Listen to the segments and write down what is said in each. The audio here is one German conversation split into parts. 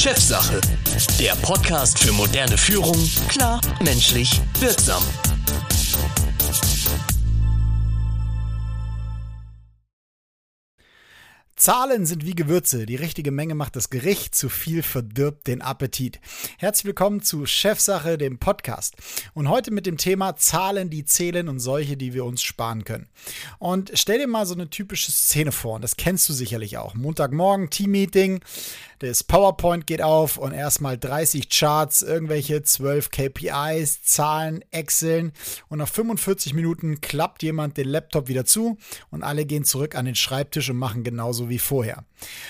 Chefsache, der Podcast für moderne Führung, klar, menschlich, wirksam. Zahlen sind wie Gewürze. Die richtige Menge macht das Gericht, zu viel verdirbt den Appetit. Herzlich willkommen zu Chefsache, dem Podcast. Und heute mit dem Thema Zahlen, die zählen und solche, die wir uns sparen können. Und stell dir mal so eine typische Szene vor, und das kennst du sicherlich auch. Montagmorgen, Teammeeting, das PowerPoint geht auf und erstmal 30 Charts, irgendwelche 12 KPIs, Zahlen, Exceln und nach 45 Minuten klappt jemand den Laptop wieder zu und alle gehen zurück an den Schreibtisch und machen genauso wie vorher.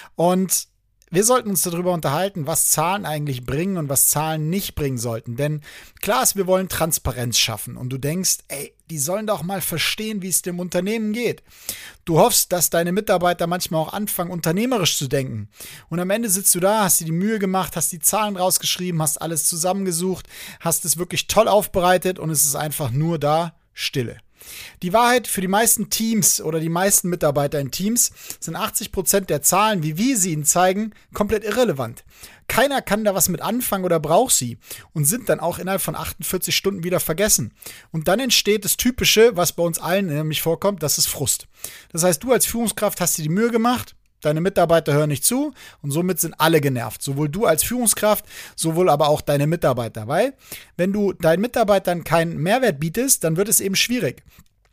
Und wir sollten uns darüber unterhalten, was Zahlen eigentlich bringen und was Zahlen nicht bringen sollten. Denn klar ist, wir wollen Transparenz schaffen. Und du denkst, die sollen doch mal verstehen, wie es dem Unternehmen geht. Du hoffst, dass deine Mitarbeiter manchmal auch anfangen, unternehmerisch zu denken. Und am Ende sitzt du da, hast dir die Mühe gemacht, hast die Zahlen rausgeschrieben, hast alles zusammengesucht, hast es wirklich toll aufbereitet und es ist einfach nur da, Stille. Die Wahrheit für die meisten Teams oder die meisten Mitarbeiter in Teams sind 80% der Zahlen, wie wir sie ihnen zeigen, komplett irrelevant. Keiner kann da was mit anfangen oder braucht sie und sind dann auch innerhalb von 48 Stunden wieder vergessen. Und dann entsteht das Typische, was bei uns allen nämlich vorkommt, das ist Frust. Das heißt, du als Führungskraft hast dir die Mühe gemacht, deine Mitarbeiter hören nicht zu und somit sind alle genervt. Sowohl du als Führungskraft, sowohl aber auch deine Mitarbeiter. Weil, wenn du deinen Mitarbeitern keinen Mehrwert bietest, dann wird es eben schwierig.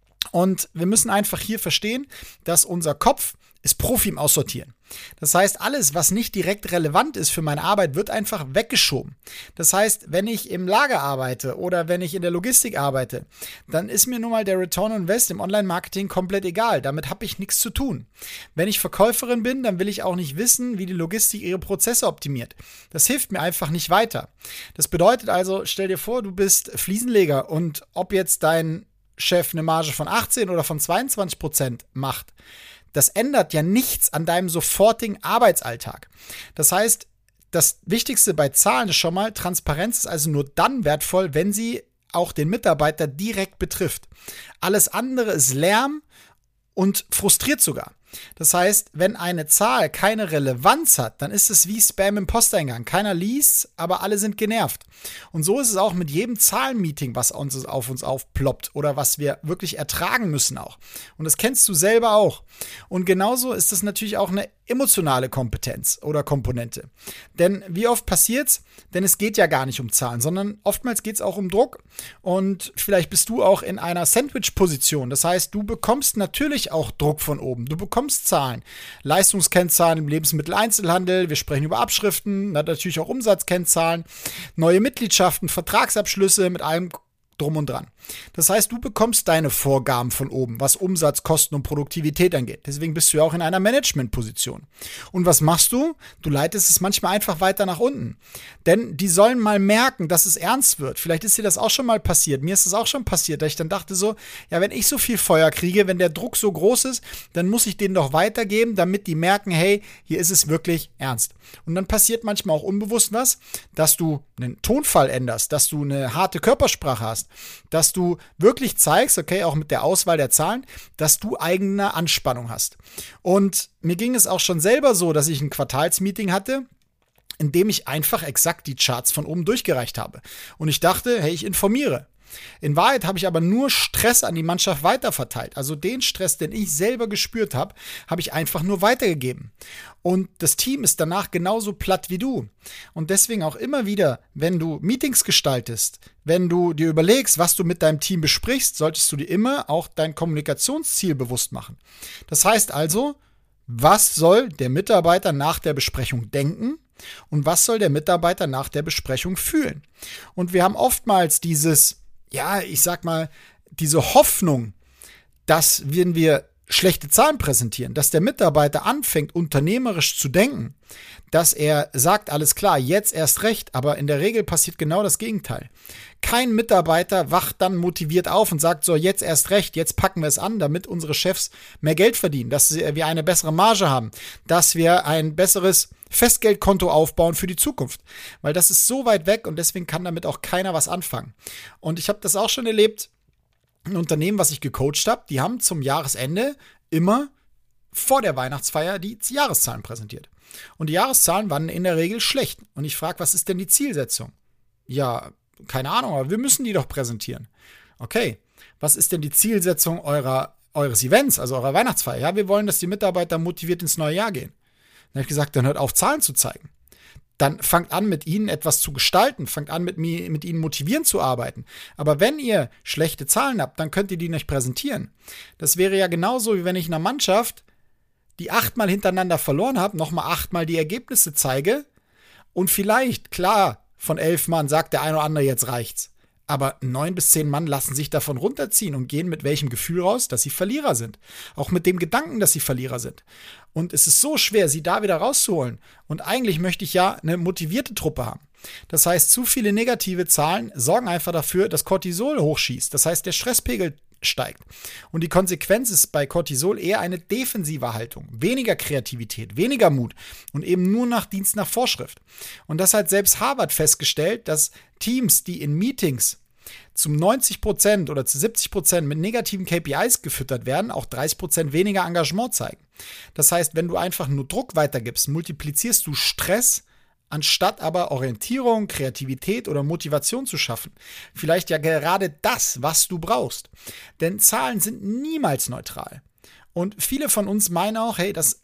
Und wir müssen einfach hier verstehen, dass unser Kopf ist Profi im Aussortieren. Das heißt, alles, was nicht direkt relevant ist für meine Arbeit, wird einfach weggeschoben. Das heißt, wenn ich im Lager arbeite oder wenn ich in der Logistik arbeite, dann ist mir nun mal der Return on Invest im Online-Marketing komplett egal. Damit habe ich nichts zu tun. Wenn ich Verkäuferin bin, dann will ich auch nicht wissen, wie die Logistik ihre Prozesse optimiert. Das hilft mir einfach nicht weiter. Das bedeutet also, stell dir vor, du bist Fliesenleger und ob jetzt dein Chef eine Marge von 18 oder von 22% macht, das ändert ja nichts an deinem sofortigen Arbeitsalltag. Das heißt, das Wichtigste bei Zahlen ist schon mal, Transparenz ist also nur dann wertvoll, wenn sie auch den Mitarbeiter direkt betrifft. Alles andere ist Lärm und frustriert sogar. Das heißt, wenn eine Zahl keine Relevanz hat, dann ist es wie Spam im Posteingang. Keiner liest, aber alle sind genervt. Und so ist es auch mit jedem Zahlenmeeting, was auf uns aufploppt oder was wir wirklich ertragen müssen auch. Und das kennst du selber auch. Und genauso ist das natürlich auch eine emotionale Kompetenz oder Komponente. Denn wie oft passiert's? Denn es geht ja gar nicht um Zahlen, sondern oftmals geht es auch um Druck. Und vielleicht bist du auch in einer Sandwich-Position. Das heißt, du bekommst natürlich auch Druck von oben. Du bekommst Zahlen, Leistungskennzahlen im Lebensmitteleinzelhandel, wir sprechen über Abschriften, natürlich auch Umsatzkennzahlen, neue Mitgliedschaften, Vertragsabschlüsse mit allem drum und dran. Das heißt, du bekommst deine Vorgaben von oben, was Umsatz, Kosten und Produktivität angeht. Deswegen bist du ja auch in einer Managementposition. Und was machst du? Du leitest es manchmal einfach weiter nach unten. Denn die sollen mal merken, dass es ernst wird. Vielleicht ist dir das auch schon mal passiert. Mir ist das auch schon passiert, dass ich dann dachte so, ja, wenn ich so viel Feuer kriege, wenn der Druck so groß ist, dann muss ich den doch weitergeben, damit die merken, hey, hier ist es wirklich ernst. Und dann passiert manchmal auch unbewusst was, dass du einen Tonfall änderst, dass du eine harte Körpersprache hast, dass du wirklich zeigst, okay, auch mit der Auswahl der Zahlen, dass du eigene Anspannung hast. Und mir ging es auch schon selber so, dass ich ein Quartalsmeeting hatte, in dem ich einfach exakt die Charts von oben durchgereicht habe. Und ich dachte, hey, ich informiere. In Wahrheit habe ich aber nur Stress an die Mannschaft weiterverteilt. Also den Stress, den ich selber gespürt habe, habe ich einfach nur weitergegeben. Und das Team ist danach genauso platt wie du. Und deswegen auch immer wieder, wenn du Meetings gestaltest, wenn du dir überlegst, was du mit deinem Team besprichst, solltest du dir immer auch dein Kommunikationsziel bewusst machen. Das heißt also, was soll der Mitarbeiter nach der Besprechung denken? Und was soll der Mitarbeiter nach der Besprechung fühlen? Und wir haben oftmals diese Hoffnung, dass wenn wir schlechte Zahlen präsentieren, dass der Mitarbeiter anfängt, unternehmerisch zu denken, dass er sagt, alles klar, jetzt erst recht, aber in der Regel passiert genau das Gegenteil. Kein Mitarbeiter wacht dann motiviert auf und sagt, so, jetzt erst recht, jetzt packen wir es an, damit unsere Chefs mehr Geld verdienen, dass wir eine bessere Marge haben, dass wir ein besseres Festgeldkonto aufbauen für die Zukunft. Weil das ist so weit weg und deswegen kann damit auch keiner was anfangen. Und ich habe das auch schon erlebt, ein Unternehmen, was ich gecoacht habe, die haben zum Jahresende immer vor der Weihnachtsfeier die Jahreszahlen präsentiert. Und die Jahreszahlen waren in der Regel schlecht. Und ich frage, was ist denn die Zielsetzung? Ja, keine Ahnung, aber wir müssen die doch präsentieren. Okay, was ist denn die Zielsetzung eures Events, also eurer Weihnachtsfeier? Ja, wir wollen, dass die Mitarbeiter motiviert ins neue Jahr gehen. Dann habe ich gesagt, dann hört auf, Zahlen zu zeigen. Dann fangt an, mit ihnen etwas zu gestalten, fangt an, mit ihnen motivierend zu arbeiten. Aber wenn ihr schlechte Zahlen habt, dann könnt ihr die nicht präsentieren. Das wäre ja genauso, wie wenn ich einer Mannschaft, die 8-mal hintereinander verloren habe, nochmal 8-mal die Ergebnisse zeige und vielleicht, klar, von 11 Mann sagt der eine oder andere, jetzt reicht's. Aber 9 bis 10 Mann lassen sich davon runterziehen und gehen mit welchem Gefühl raus, dass sie Verlierer sind. Auch mit dem Gedanken, dass sie Verlierer sind. Und es ist so schwer, sie da wieder rauszuholen. Und eigentlich möchte ich ja eine motivierte Truppe haben. Das heißt, zu viele negative Zahlen sorgen einfach dafür, dass Cortisol hochschießt. Das heißt, der Stresspegel steigt. Und die Konsequenz ist bei Cortisol eher eine defensive Haltung. Weniger Kreativität, weniger Mut und eben nur nach Dienst nach Vorschrift. Und das hat selbst Harvard festgestellt, dass Teams, die in Meetings zum 90% oder zu 70% mit negativen KPIs gefüttert werden, auch 30% weniger Engagement zeigen. Das heißt, wenn du einfach nur Druck weitergibst, multiplizierst du Stress, anstatt aber Orientierung, Kreativität oder Motivation zu schaffen. Vielleicht ja gerade das, was du brauchst. Denn Zahlen sind niemals neutral. Und viele von uns meinen auch, hey, dass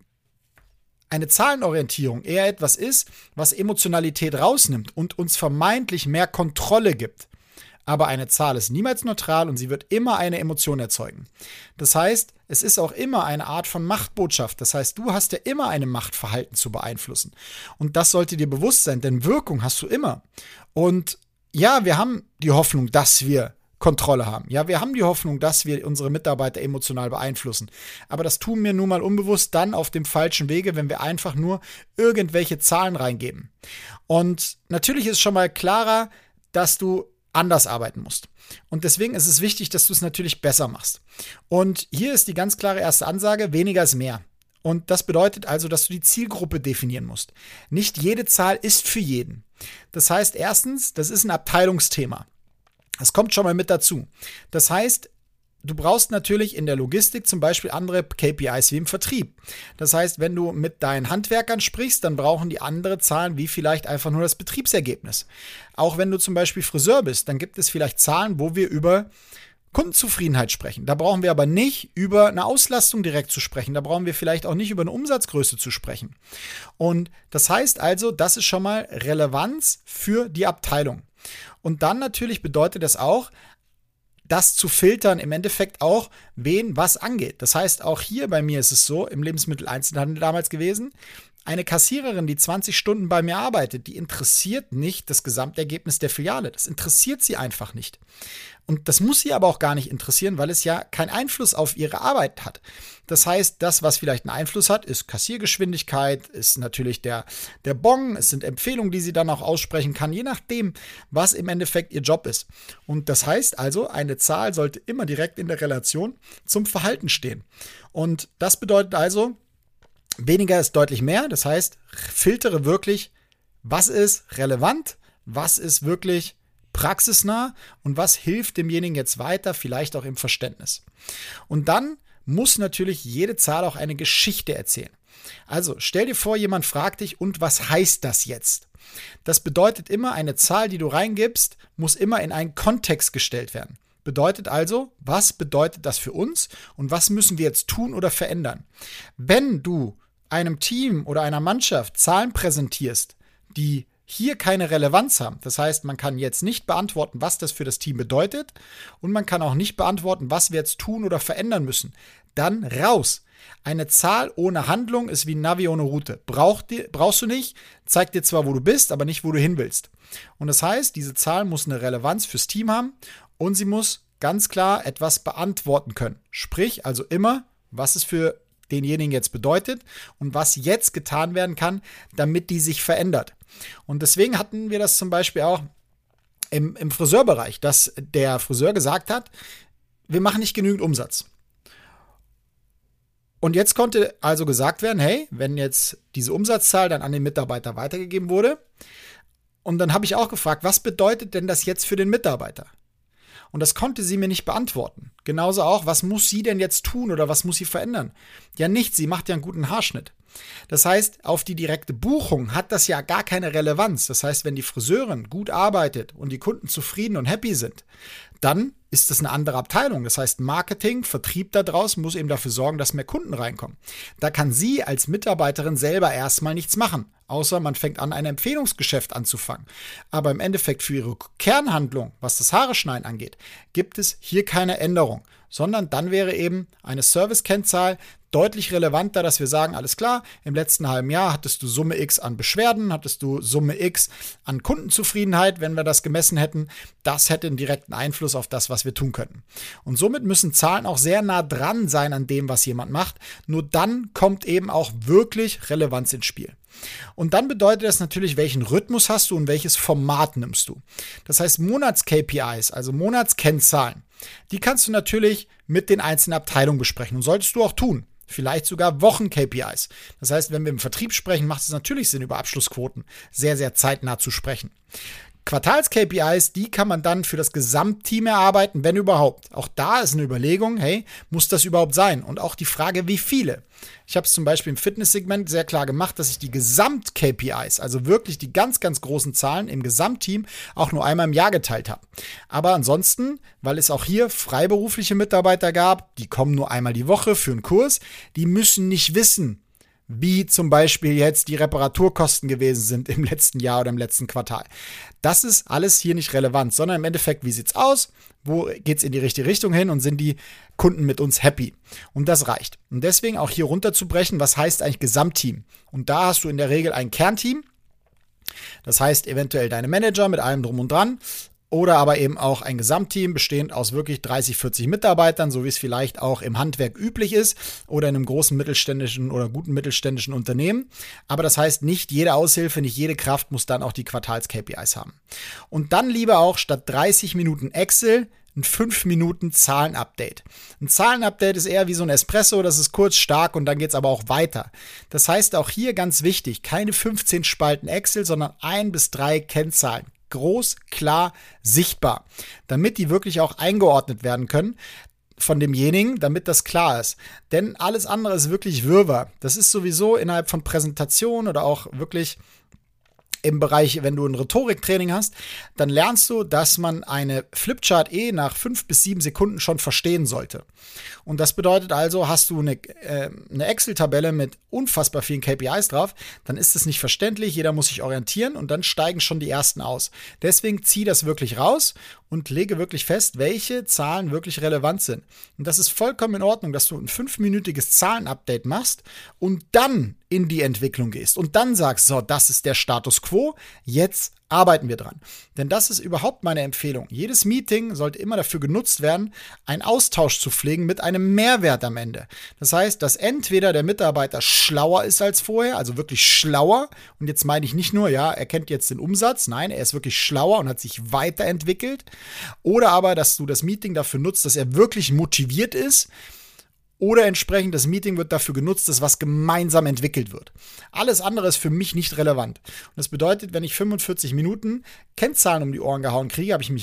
eine Zahlenorientierung eher etwas ist, was Emotionalität rausnimmt und uns vermeintlich mehr Kontrolle gibt. Aber eine Zahl ist niemals neutral und sie wird immer eine Emotion erzeugen. Das heißt, es ist auch immer eine Art von Machtbotschaft. Das heißt, du hast ja immer eine Macht, Verhalten zu beeinflussen. Und das sollte dir bewusst sein, denn Wirkung hast du immer. Und ja, wir haben die Hoffnung, dass wir Kontrolle haben. Ja, wir haben die Hoffnung, dass wir unsere Mitarbeiter emotional beeinflussen. Aber das tun wir nun mal unbewusst dann auf dem falschen Wege, wenn wir einfach nur irgendwelche Zahlen reingeben. Und natürlich ist schon mal klarer, dass du anders arbeiten musst. Und deswegen ist es wichtig, dass du es natürlich besser machst. Und hier ist die ganz klare erste Ansage, weniger ist mehr. Und das bedeutet also, dass du die Zielgruppe definieren musst. Nicht jede Zahl ist für jeden. Das heißt, erstens, das ist ein Abteilungsthema. Das kommt schon mal mit dazu. Das heißt, du brauchst natürlich in der Logistik zum Beispiel andere KPIs wie im Vertrieb. Das heißt, wenn du mit deinen Handwerkern sprichst, dann brauchen die andere Zahlen wie vielleicht einfach nur das Betriebsergebnis. Auch wenn du zum Beispiel Friseur bist, dann gibt es vielleicht Zahlen, wo wir über Kundenzufriedenheit sprechen. Da brauchen wir aber nicht über eine Auslastung direkt zu sprechen. Da brauchen wir vielleicht auch nicht über eine Umsatzgröße zu sprechen. Und das heißt also, das ist schon mal Relevanz für die Abteilung. Und dann natürlich bedeutet das auch, das zu filtern, im Endeffekt auch, wen was angeht. Das heißt, auch hier bei mir ist es so, im Lebensmitteleinzelhandel damals gewesen, eine Kassiererin, die 20 Stunden bei mir arbeitet, die interessiert nicht das Gesamtergebnis der Filiale. Das interessiert sie einfach nicht. Und das muss sie aber auch gar nicht interessieren, weil es ja keinen Einfluss auf ihre Arbeit hat. Das heißt, das, was vielleicht einen Einfluss hat, ist Kassiergeschwindigkeit, ist natürlich der Bon, es sind Empfehlungen, die sie dann auch aussprechen kann, je nachdem, was im Endeffekt ihr Job ist. Und das heißt also, eine Zahl sollte immer direkt in der Relation zum Verhalten stehen. Und das bedeutet also, weniger ist deutlich mehr. Das heißt, filtere wirklich, was ist relevant, was ist wirklich praxisnah und was hilft demjenigen jetzt weiter, vielleicht auch im Verständnis. Und dann muss natürlich jede Zahl auch eine Geschichte erzählen. Also stell dir vor, jemand fragt dich, und was heißt das jetzt? Das bedeutet immer, eine Zahl, die du reingibst, muss immer in einen Kontext gestellt werden. Bedeutet also, was bedeutet das für uns und was müssen wir jetzt tun oder verändern? Wenn du einem Team oder einer Mannschaft Zahlen präsentierst, die hier keine Relevanz haben. Das heißt, man kann jetzt nicht beantworten, was das für das Team bedeutet und man kann auch nicht beantworten, was wir jetzt tun oder verändern müssen. Dann raus. Eine Zahl ohne Handlung ist wie ein Navi ohne Route. Brauchst du nicht, zeigt dir zwar, wo du bist, aber nicht, wo du hin willst. Und das heißt, diese Zahl muss eine Relevanz fürs Team haben und sie muss ganz klar etwas beantworten können. Sprich, also immer, was es für denjenigen jetzt bedeutet und was jetzt getan werden kann, damit die sich verändert. Und deswegen hatten wir das zum Beispiel auch im Friseurbereich, dass der Friseur gesagt hat, wir machen nicht genügend Umsatz. Und jetzt konnte also gesagt werden, hey, wenn jetzt diese Umsatzzahl dann an den Mitarbeiter weitergegeben wurde, und dann habe ich auch gefragt, was bedeutet denn das jetzt für den Mitarbeiter? Und das konnte sie mir nicht beantworten. Genauso auch, was muss sie denn jetzt tun oder was muss sie verändern? Ja, nichts, sie macht ja einen guten Haarschnitt. Das heißt, auf die direkte Buchung hat das ja gar keine Relevanz. Das heißt, wenn die Friseurin gut arbeitet und die Kunden zufrieden und happy sind, dann ist das eine andere Abteilung. Das heißt, Marketing, Vertrieb da draußen muss eben dafür sorgen, dass mehr Kunden reinkommen. Da kann sie als Mitarbeiterin selber erstmal nichts machen, außer man fängt an, ein Empfehlungsgeschäft anzufangen. Aber im Endeffekt für ihre Kernhandlung, was das Haare schneiden angeht, gibt es hier keine Änderung, sondern dann wäre eben eine Service-Kennzahl deutlich relevanter, dass wir sagen, alles klar, im letzten halben Jahr hattest du Summe X an Beschwerden, hattest du Summe X an Kundenzufriedenheit, wenn wir das gemessen hätten. Das hätte einen direkten Einfluss auf das, was wir tun könnten. Und somit müssen Zahlen auch sehr nah dran sein an dem, was jemand macht. Nur dann kommt eben auch wirklich Relevanz ins Spiel. Und dann bedeutet das natürlich, welchen Rhythmus hast du und welches Format nimmst du. Das heißt, Monats-KPIs, also Monatskennzahlen, die kannst du natürlich mit den einzelnen Abteilungen besprechen und solltest du auch tun. Vielleicht sogar Wochen-KPIs. Das heißt, wenn wir im Vertrieb sprechen, macht es natürlich Sinn, über Abschlussquoten sehr, sehr zeitnah zu sprechen. Quartals-KPIs, die kann man dann für das Gesamtteam erarbeiten, wenn überhaupt. Auch da ist eine Überlegung, hey, muss das überhaupt sein? Und auch die Frage, wie viele? Ich habe es zum Beispiel im Fitnesssegment sehr klar gemacht, dass ich die Gesamt-KPIs, also wirklich die ganz, ganz großen Zahlen im Gesamtteam, auch nur einmal im Jahr geteilt habe. Aber ansonsten, weil es auch hier freiberufliche Mitarbeiter gab, die kommen nur einmal die Woche für einen Kurs, die müssen nicht wissen, wie zum Beispiel jetzt die Reparaturkosten gewesen sind im letzten Jahr oder im letzten Quartal. Das ist alles hier nicht relevant, sondern im Endeffekt, wie sieht's aus? Wo geht's in die richtige Richtung hin und sind die Kunden mit uns happy? Und das reicht. Und deswegen auch hier runterzubrechen, was heißt eigentlich Gesamtteam? Und da hast du in der Regel ein Kernteam. Das heißt eventuell deine Manager mit allem drum und dran. Oder aber eben auch ein Gesamtteam bestehend aus wirklich 30, 40 Mitarbeitern, so wie es vielleicht auch im Handwerk üblich ist oder in einem großen mittelständischen oder guten mittelständischen Unternehmen. Aber das heißt, nicht jede Aushilfe, nicht jede Kraft muss dann auch die Quartals-KPIs haben. Und dann lieber auch statt 30 Minuten Excel ein 5 Minuten Zahlenupdate. Ein Zahlenupdate ist eher wie so ein Espresso, das ist kurz, stark und dann geht es aber auch weiter. Das heißt auch hier ganz wichtig, keine 15 Spalten Excel, sondern 1 bis 3 Kennzahlen. Groß, klar, sichtbar, damit die wirklich auch eingeordnet werden können von demjenigen, damit das klar ist. Denn alles andere ist wirklich Wirrwarr. Das ist sowieso innerhalb von Präsentationen oder auch wirklich im Bereich, wenn du ein Rhetoriktraining hast, dann lernst du, dass man eine Flipchart nach 5 bis 7 Sekunden schon verstehen sollte. Und das bedeutet also, hast du eine Excel-Tabelle mit unfassbar vielen KPIs drauf, dann ist es nicht verständlich, jeder muss sich orientieren und dann steigen schon die ersten aus. Deswegen zieh das wirklich raus und lege wirklich fest, welche Zahlen wirklich relevant sind. Und das ist vollkommen in Ordnung, dass du ein 5-minütiges Zahlenupdate machst und dann in die Entwicklung gehst und dann sagst, so, das ist der Status quo, jetzt arbeiten wir dran. Denn das ist überhaupt meine Empfehlung. Jedes Meeting sollte immer dafür genutzt werden, einen Austausch zu pflegen mit einem Mehrwert am Ende. Das heißt, dass entweder der Mitarbeiter schlauer ist als vorher, also wirklich schlauer, und jetzt meine ich nicht nur, ja, er kennt jetzt den Umsatz, nein, er ist wirklich schlauer und hat sich weiterentwickelt, oder aber, dass du das Meeting dafür nutzt, dass er wirklich motiviert ist, oder entsprechend das Meeting wird dafür genutzt, dass was gemeinsam entwickelt wird. Alles andere ist für mich nicht relevant. Und das bedeutet, wenn ich 45 Minuten Kennzahlen um die Ohren gehauen kriege, habe ich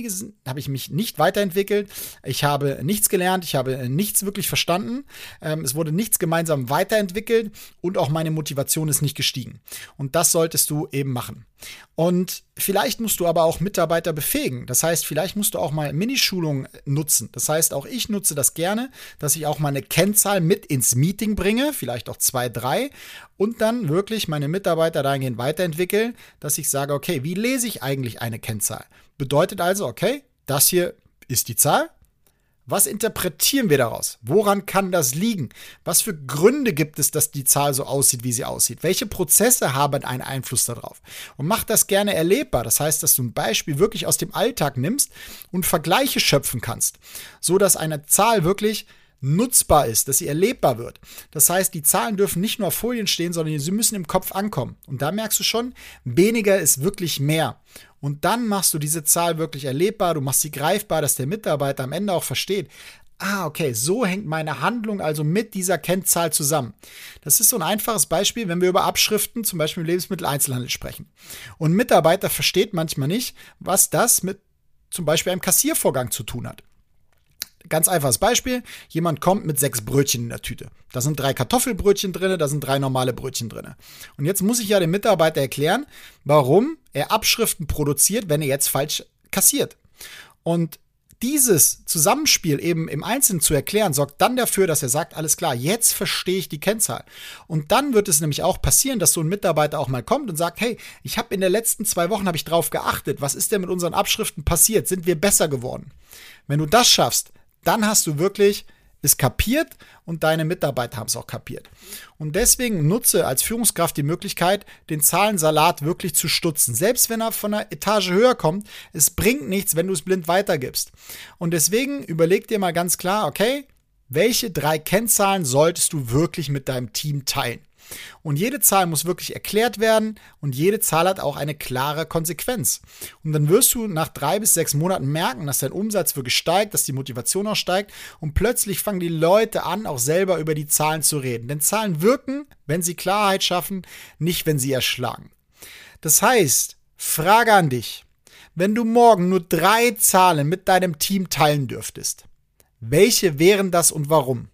mich nicht weiterentwickelt, ich habe nichts gelernt, ich habe nichts wirklich verstanden, es wurde nichts gemeinsam weiterentwickelt und auch meine Motivation ist nicht gestiegen. Und das solltest du eben machen. Und vielleicht musst du aber auch Mitarbeiter befähigen. Das heißt, vielleicht musst du auch mal Minischulungen nutzen. Das heißt, auch ich nutze das gerne, dass ich auch mal eine Kennzahl mit ins Meeting bringe, vielleicht auch 2, 3 und dann wirklich meine Mitarbeiter dahingehend weiterentwickeln, dass ich sage, okay, wie lese ich eigentlich eine Kennzahl? Bedeutet also, okay, das hier ist die Zahl. Was interpretieren wir daraus? Woran kann das liegen? Was für Gründe gibt es, dass die Zahl so aussieht, wie sie aussieht? Welche Prozesse haben einen Einfluss darauf? Und mach das gerne erlebbar. Das heißt, dass du ein Beispiel wirklich aus dem Alltag nimmst und Vergleiche schöpfen kannst, so dass eine Zahl wirklich nutzbar ist, dass sie erlebbar wird. Das heißt, die Zahlen dürfen nicht nur auf Folien stehen, sondern sie müssen im Kopf ankommen. Und da merkst du schon, weniger ist wirklich mehr. Und dann machst du diese Zahl wirklich erlebbar, du machst sie greifbar, dass der Mitarbeiter am Ende auch versteht, okay, so hängt meine Handlung also mit dieser Kennzahl zusammen. Das ist so ein einfaches Beispiel, wenn wir über Abschriften, zum Beispiel im Lebensmitteleinzelhandel sprechen. Und ein Mitarbeiter versteht manchmal nicht, was das mit zum Beispiel einem Kassiervorgang zu tun hat. Ganz einfaches Beispiel, jemand kommt mit 6 Brötchen in der Tüte. Da sind 3 Kartoffelbrötchen drin, da sind 3 normale Brötchen drin. Und jetzt muss ich ja dem Mitarbeiter erklären, warum er Abschriften produziert, wenn er jetzt falsch kassiert. Und dieses Zusammenspiel eben im Einzelnen zu erklären, sorgt dann dafür, dass er sagt, alles klar, jetzt verstehe ich die Kennzahl. Und dann wird es nämlich auch passieren, dass so ein Mitarbeiter auch mal kommt und sagt, hey, ich habe in den letzten 2 Wochen habe ich drauf geachtet, was ist denn mit unseren Abschriften passiert? Sind wir besser geworden? Wenn du das schaffst, dann hast du wirklich es kapiert und deine Mitarbeiter haben es auch kapiert. Und deswegen nutze als Führungskraft die Möglichkeit, den Zahlensalat wirklich zu stutzen. Selbst wenn er von einer Etage höher kommt, es bringt nichts, wenn du es blind weitergibst. Und deswegen überleg dir mal ganz klar, okay, welche 3 Kennzahlen solltest du wirklich mit deinem Team teilen? Und jede Zahl muss wirklich erklärt werden und jede Zahl hat auch eine klare Konsequenz. Und dann wirst du nach 3 bis 6 Monaten merken, dass dein Umsatz wirklich steigt, dass die Motivation auch steigt und plötzlich fangen die Leute an, auch selber über die Zahlen zu reden. Denn Zahlen wirken, wenn sie Klarheit schaffen, nicht, wenn sie erschlagen. Das heißt, Frage an dich, wenn du morgen nur 3 Zahlen mit deinem Team teilen dürftest, welche wären das und warum?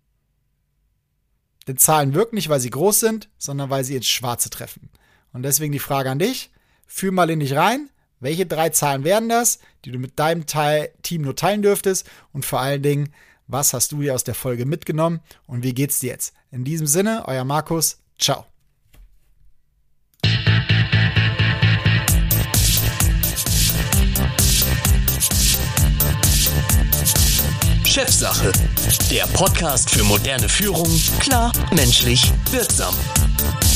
Denn Zahlen wirken nicht, weil sie groß sind, sondern weil sie ins Schwarze treffen. Und deswegen die Frage an dich, fühl mal in dich rein, welche 3 Zahlen wären das, die du mit deinem Team nur teilen dürftest und vor allen Dingen, was hast du dir aus der Folge mitgenommen und wie geht's dir jetzt? In diesem Sinne, euer Markus, ciao. Chefsache, der Podcast für moderne Führung, klar, menschlich, wirksam.